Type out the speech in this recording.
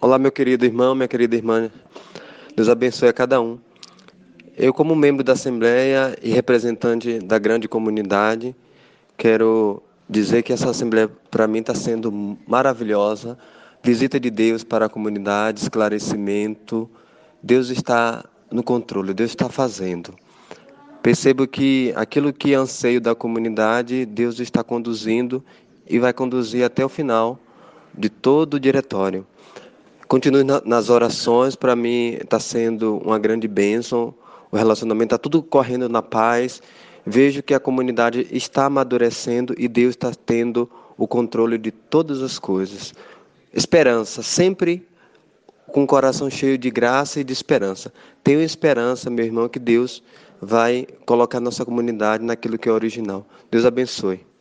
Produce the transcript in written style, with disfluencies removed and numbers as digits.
Olá, meu querido irmão, minha querida irmã. Deus abençoe a cada um. Eu, como membro da Assembleia e representante da grande comunidade, quero dizer que essa Assembleia, para mim, está sendo maravilhosa. Visita de Deus para a comunidade, esclarecimento. Deus está no controle, Deus está fazendo. Percebo que aquilo que é anseio da comunidade, Deus está conduzindo e vai conduzir até o final de todo o diretório. Continue nas orações, para mim está sendo uma grande bênção. O relacionamento está tudo correndo na paz. Vejo que a comunidade está amadurecendo e Deus está tendo o controle de todas as coisas. Esperança, sempre com o coração cheio de graça e de esperança. Tenho esperança, meu irmão, que Deus vai colocar nossa comunidade naquilo que é original. Deus abençoe.